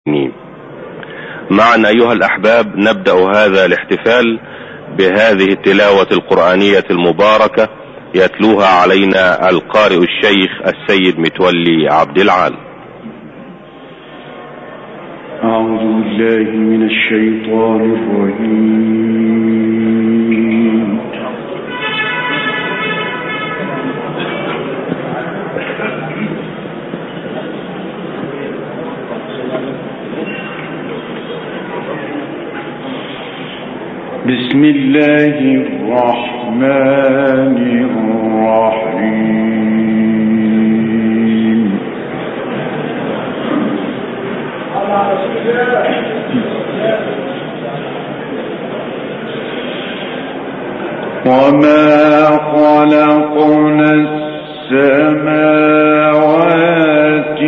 معا أيها الأحباب، نبدأ هذا الاحتفال بهذه التلاوة القرآنية المباركة يتلوها علينا القارئ الشيخ السيد متولي عبد العال. أعوذ بالله من الشيطان الرجيم. بسم الله الرحمن الرحيم. وما خلقنا السماوات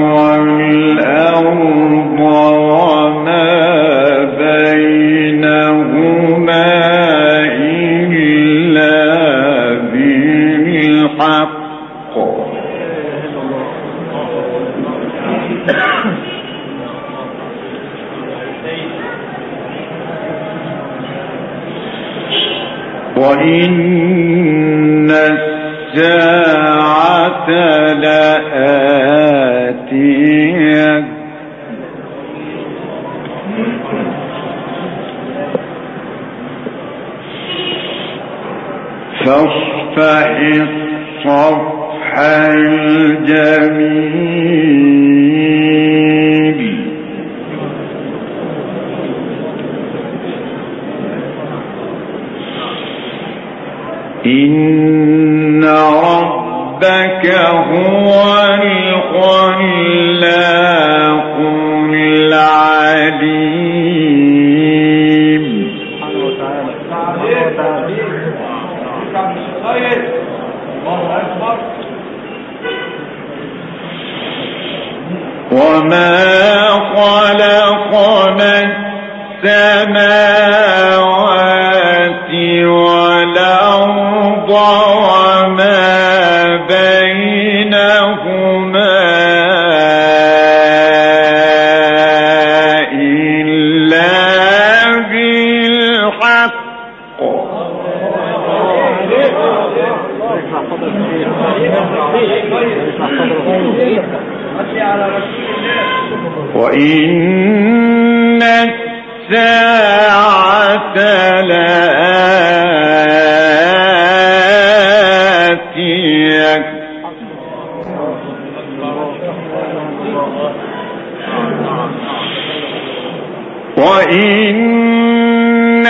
والأرض وما بينهما إلا بالحق وإن الساعة لآتية فاصفح الصفح الجميل إن ربك هو الخلاق العليم. وما خلقنا السماوات والأرض وما بينهما إلا بالحق وإن الساعة لآتية وإن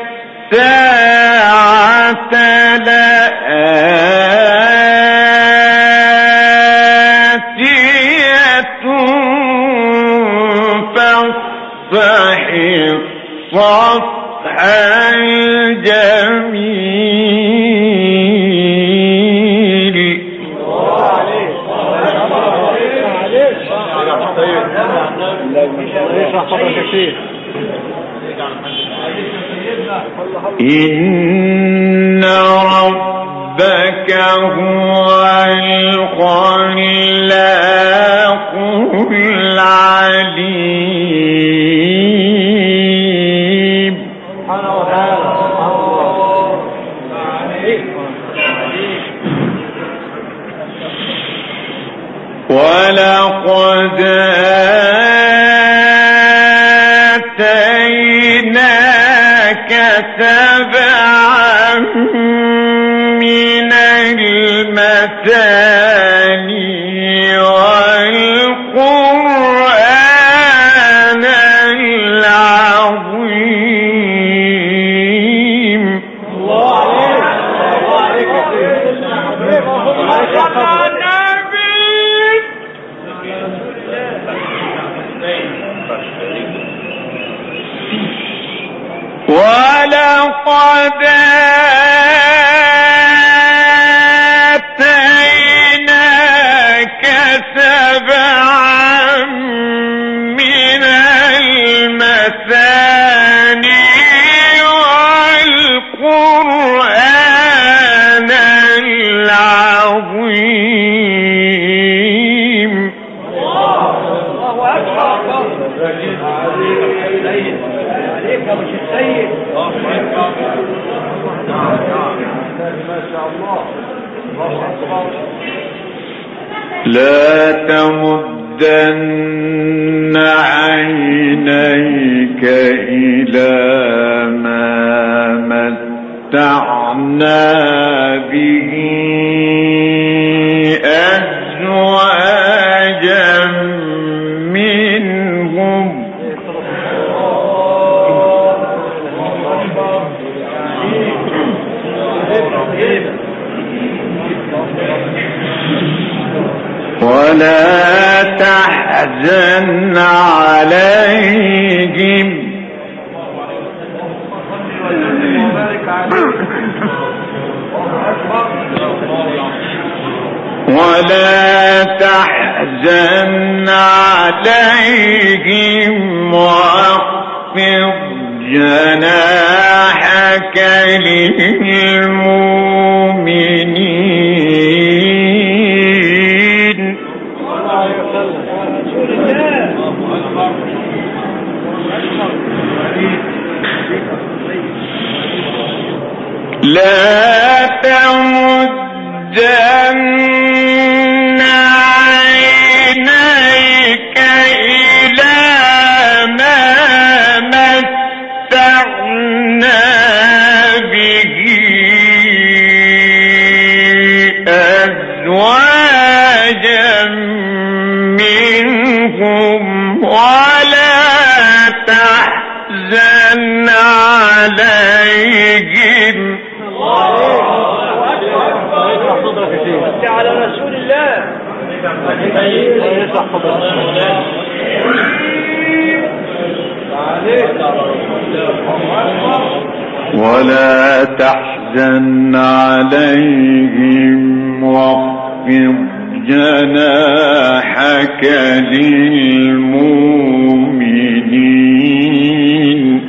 الساعة فاصفح الصفح الجميل إن ربك هو الخلاق العليم. ولقد آتيناك سبعا من المثاني والقرآن العظيم. ولقد آتيناك سبعا من المثاني والقرآن العظيم. الله أكبر. عليك يا ابو السيد. ما شاء الله. لا تمدن عينيك إلى ما متعنا به أزواجا منهم ولا تحزن عليهم ولا تحزن عليهم واخفض جناحك للمؤمنين لا تمدن عينيك إلى ما متعنا به أزواجا منهم ولا تحزن عليهم على رسول الله. ولا تحزن عليهم واخفض جناحك للمؤمنين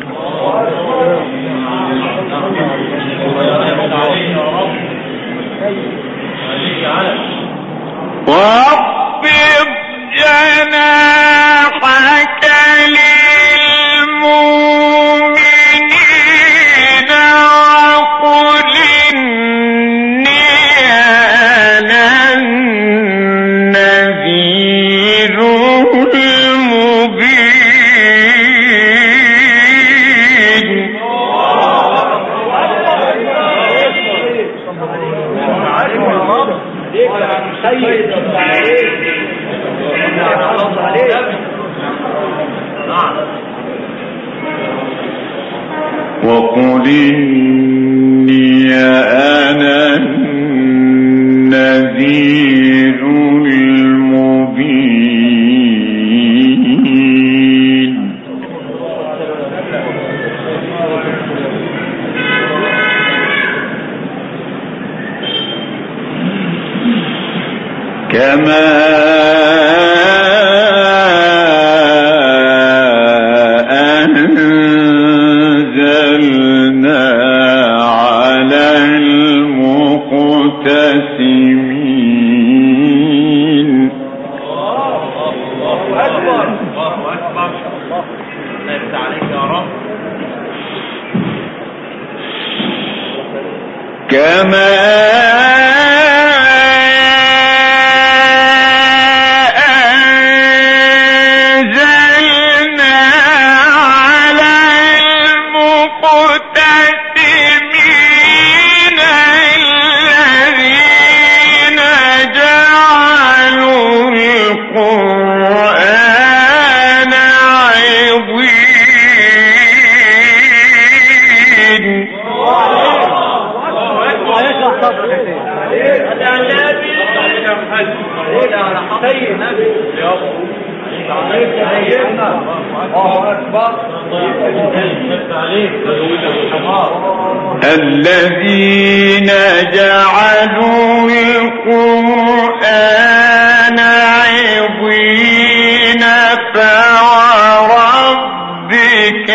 واخفض جناحك للمؤمنين وقل إني أنا النذير المبين وقل إني أنا النذير المبين كما أنزلنا على المقتسمين الله أكبر الله أكبر الله يفتح عليك يا رب كما الذين جعلوا القرآن عضين فوربك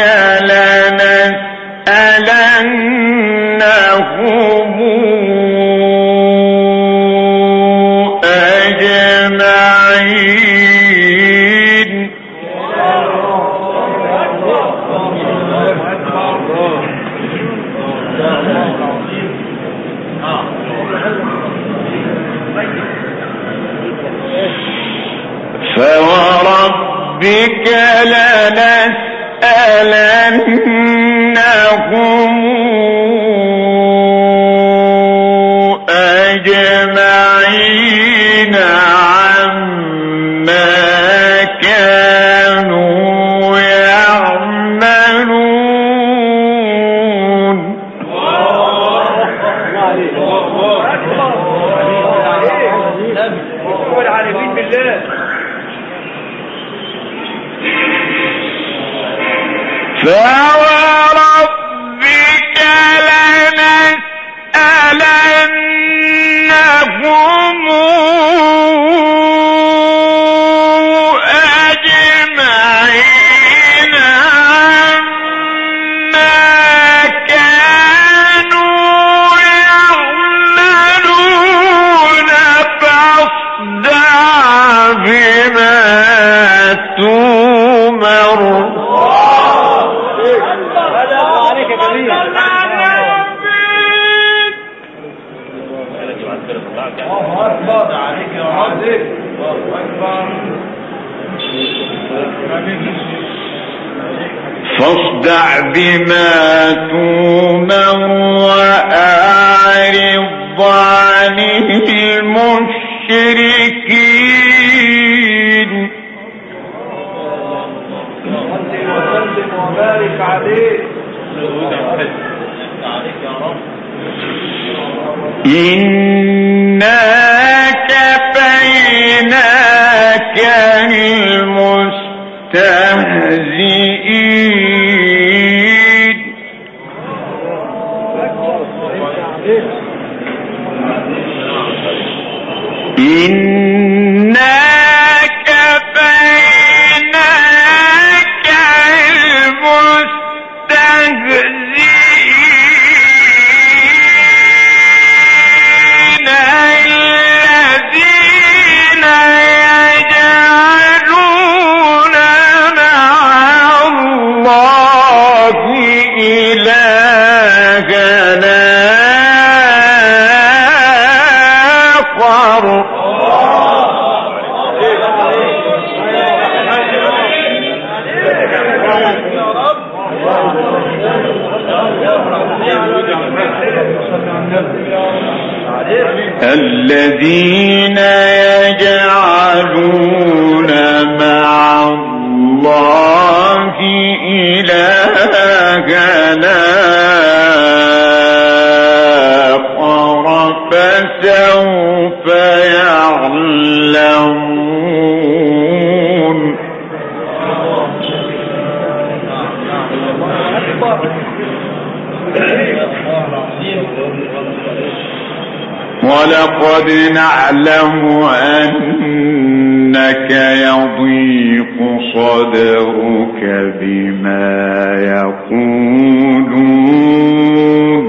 لنسألنهم أجمعين ربك لنسألنهم أجمعين عما كانوا يعملون. والعارفين بالله. فوربك لنسألنهم أجمعين عما كانوا يعملون فاصدع بما تؤمر. فاصدع بما تؤمر وأعرض عن المشركين. وبارك عليك يا رب. إنا كفيناك المستهزئين. إنا كفيناك المستهزئين الذين يجعلون مع الله إلهنا آخر. الذين يجعلون مع الله إلهنا آخر فسوف يعلمون. ولقد نعلم أنك يضيق صدرك بما يقولون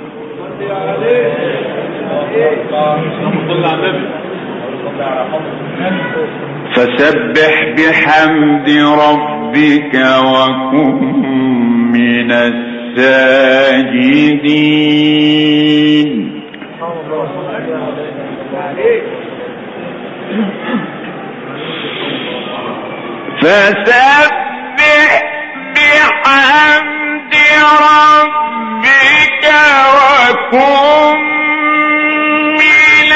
فسبح بحمد ربك وكن من الساجدين. فسبح بحمد ربك وكن من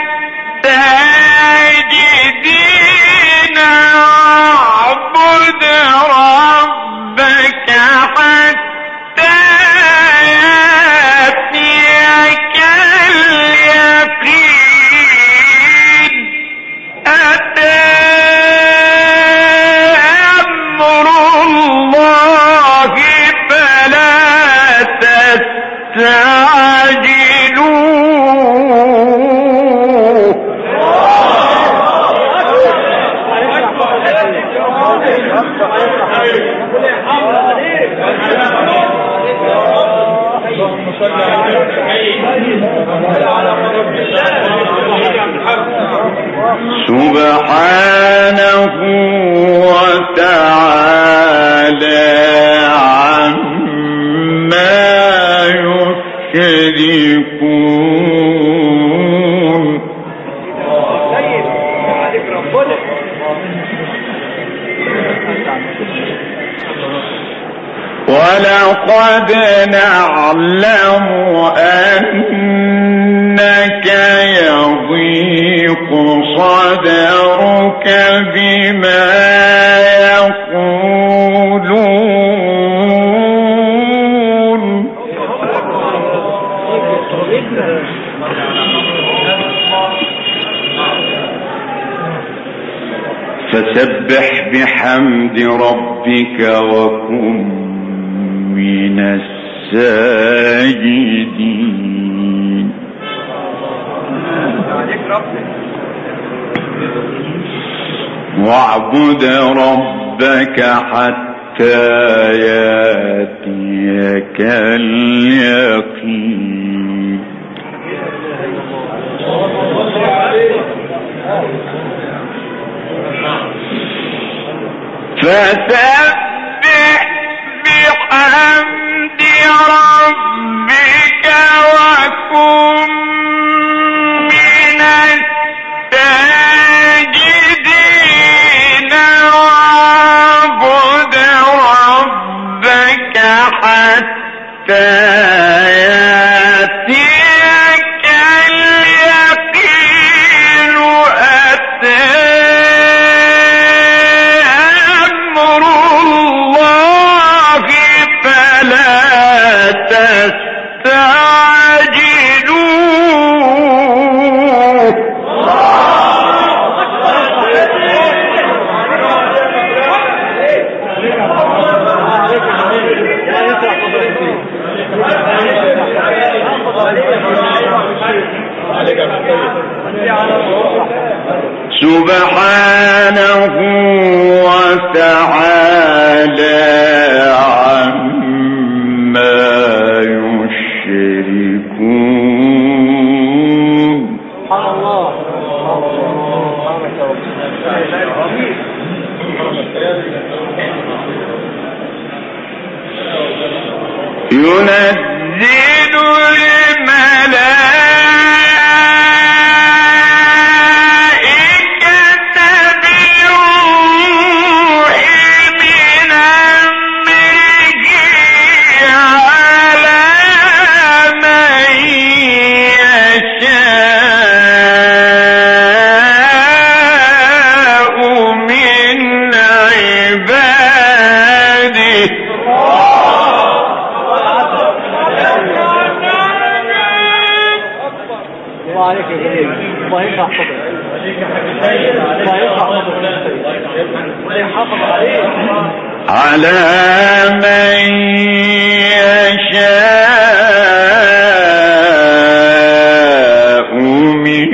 الساجدين واعبد ربك حتى يأتيك اليقين. أتى أمر الله فلا تستعجلوه. سبحانه وتعالى عما يشركون. ولقد نعلم أنك يضيق صدرك بما يقولون فسبح بحمد ربك وكن من الساجدين واعبد ربك حتى يأتيك اليقين فسبح بحمد ربك وكن من الساجدين واعبد ربك حتى يأتيك اليقين أمر الله فلا تستعجلوه سبحانه وتعالى عما يشركون ينزل الملائكة بالروح من أمره على من يشاء من عباده عليك يا جميل الله يرفع صدرك الله يرفع صدرك الله يحافظ عليك على من يشاء من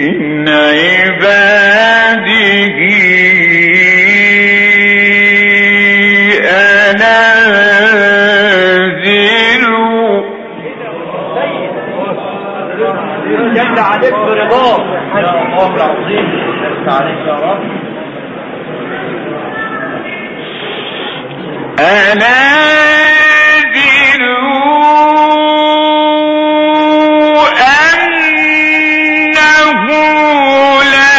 عباده أنزلوا يمنع عليك برضاه الله العظيم يرفع عليك يا رب أنزلوا أنه لا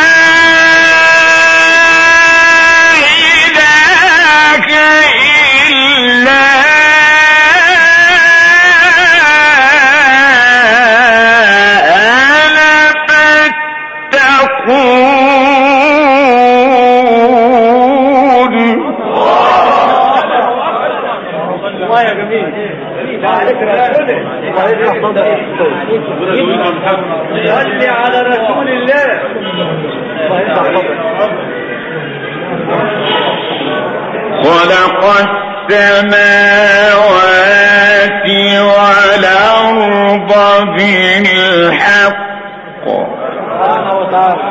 إله إلا أنا فاتقون الله يا جميل عليك رسول صلي على رسول الله الله يرفع صدرك خلق السماوات والأرض بالحق سبحانه وتعالى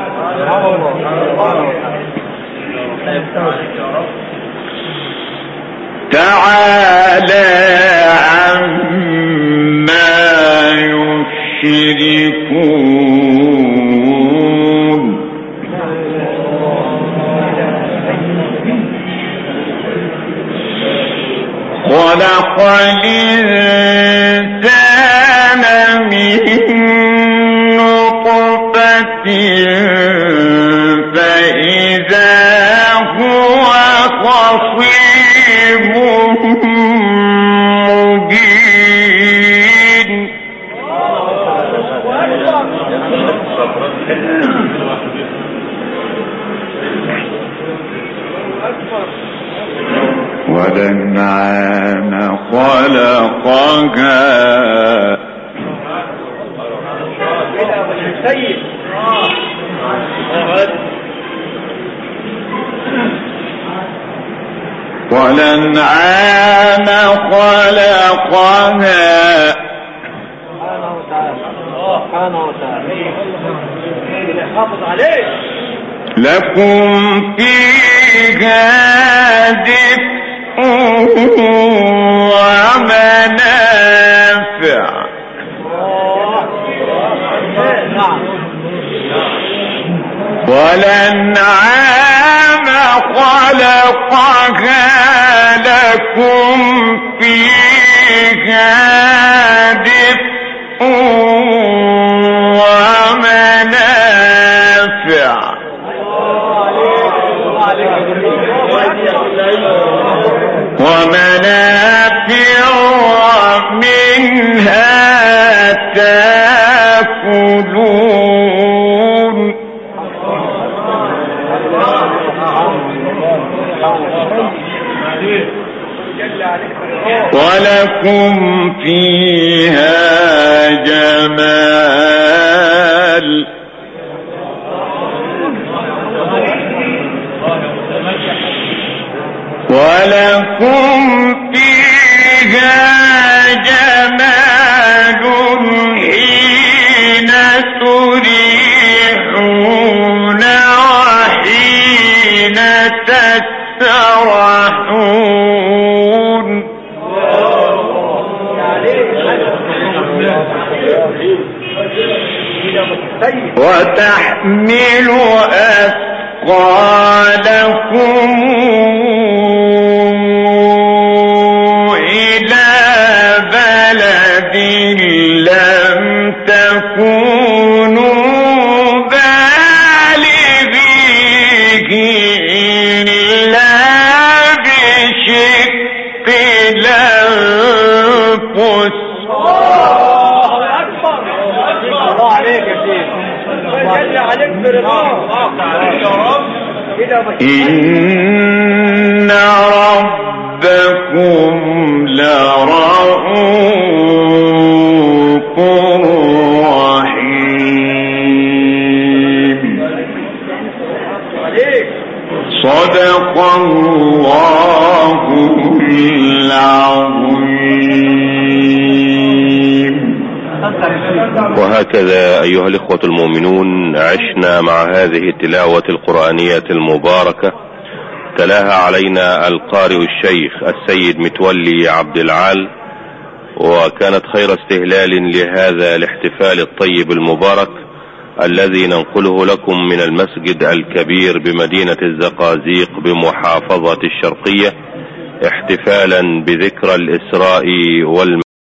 تعالى عما يشركون خلق الإنسان من نطفة فإذا هو خصيم والأنعام خلقها والأنعام خلقها سبحانه وتعالى حافظ عليه لكم فيها دفء ومنافع والأنعام خلقها لكم فيها دفء ومنافع ومنها تأكلون ولكم فيها جمال ولكم فيها جمال حين تريحون وحين تسرحون وتحمل أثقالكم إلى بلد لم تكونوا بالغيه إلا بشق الأنفس إن ربكم لرؤوف رحيم صدق الله العظيم. وهكذا أيها الإخوة المؤمنون عشنا مع هذه التلاوة القرآنية المباركة تلاها علينا القارئ الشيخ السيد متولي عبد العال، وكانت خير استهلال لهذا الاحتفال الطيب المبارك الذي ننقله لكم من المسجد الكبير بمدينة الزقازيق بمحافظة الشرقية، احتفالا بذكرى الإسراء والمعراج